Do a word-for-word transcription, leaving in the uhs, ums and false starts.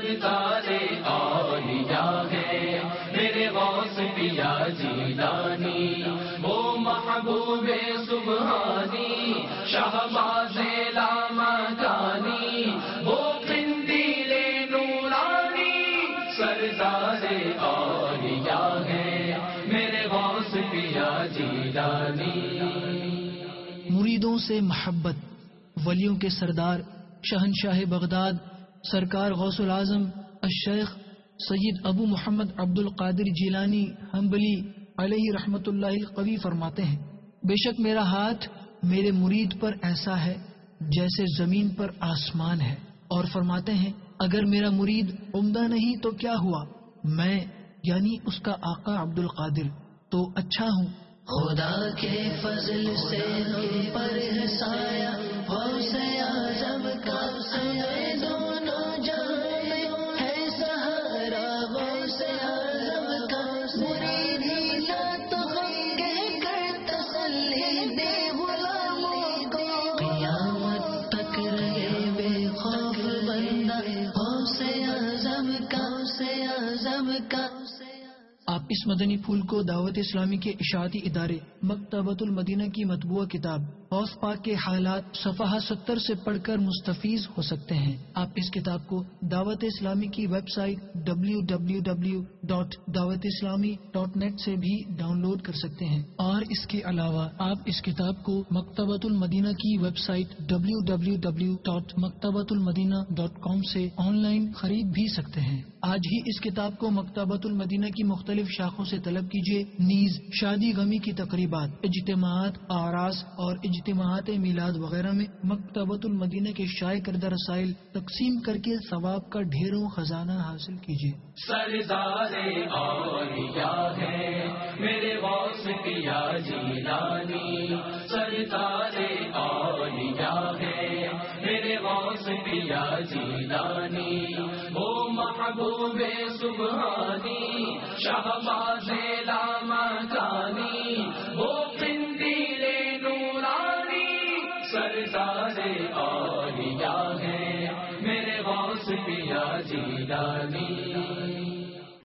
سرکار اولیاء ہے میرے غوث پیا جیلانی، وہ محبوب سبحانی شہباز لامکانی، وہ قندیل نورانی سرکار اولیاء ہے میرے غوث پیا جیلانی۔ مریدوں سے محبت، ولیوں کے سردار شہنشاہ بغداد سرکار غوث العظم الشیخ سید ابو محمد عبد القادر جیلانی حنبلی علیہ رحمت اللہ القوی فرماتے ہیں، بے شک میرا ہاتھ میرے مرید پر ایسا ہے جیسے زمین پر آسمان ہے، اور فرماتے ہیں اگر میرا مرید عمدہ نہیں تو کیا ہوا، میں یعنی اس کا آقا عبد القادر تو اچھا ہوں۔ خدا کے فضل سے ہم پر ہے سایہ غوث اعظم کا، ہمیں دونوں جہاں میں ہے سہارا غوث اعظم کا، مریدی لا تو ہم کہہ کر تسلی دے غلاموں کو، قیامت تک رہے بے خوف بندہ غوث اعظم کا، غوث اعظم کا۔ آپ اس مدنی پھول کو دعوت اسلامی کے اشاعتی ادارے مکتبۃ المدینہ کی مطبوعہ کتاب غوث پاک کے حالات صفحہ ستر سے پڑھ کر مستفیض ہو سکتے ہیں۔ آپ اس کتاب کو دعوت اسلامی کی website W W W dot Dawat Islami dot net سے بھی ڈاؤن لوڈ کر سکتے ہیں، اور اس کے علاوہ آپ اس کتاب کو مکتبۃ المدینہ کی website W W W dot Maktabatul Madina dot کام سے آن لائن خرید بھی سکتے ہیں۔ آج ہی اس کتاب کو مکتبۃ المدینہ کی مختلف شاخوں سے طلب کیجیے، نیز شادی غمی کی تقریبات، اجتماعات، اعراس اور اجتماعات میلاد وغیرہ میں مکتبۃ المدینہ کے شائع کردہ رسائل تقسیم کر کے ثواب کا ڈھیروں خزانہ حاصل کیجیے۔ سردار اولیاء ہے میرے غوث پیا جیلانی، سردار اولیاء ہے میرے غوث پیا جیلانی، وہ محبوب سبحانی شہباز لامکانی، وہ قندیل نورانی سردار اولیاء ہے میرے غوث پیا جیلانی۔